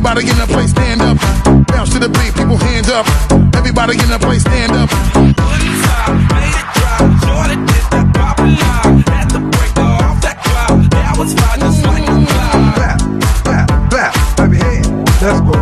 Everybody in the place stand up. Bounce to the beat, people hands up. Everybody in the place stand up. Made it drop, Jordan did that pop and lock. Had to break off that cloud. That was fine, just like a cloud. Clap, clap, clap, clap your hands. Let's go.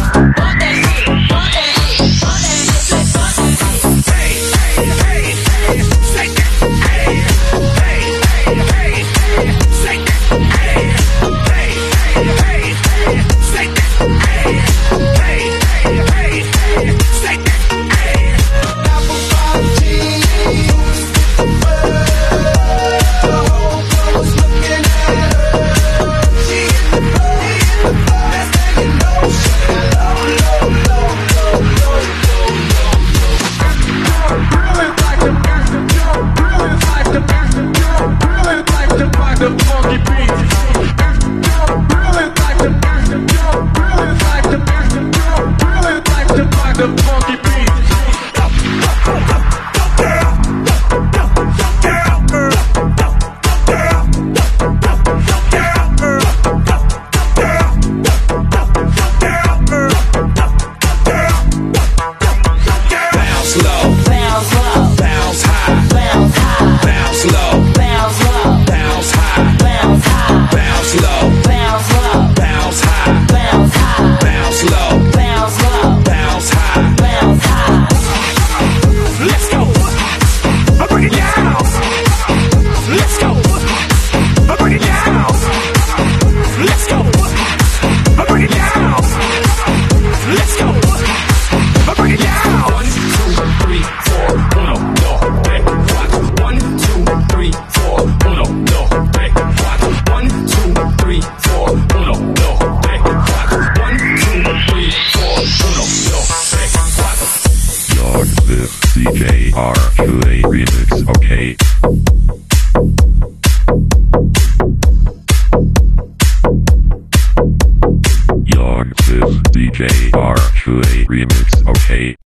CJR2A remix, okay. Young Sis DJR2A remix, okay.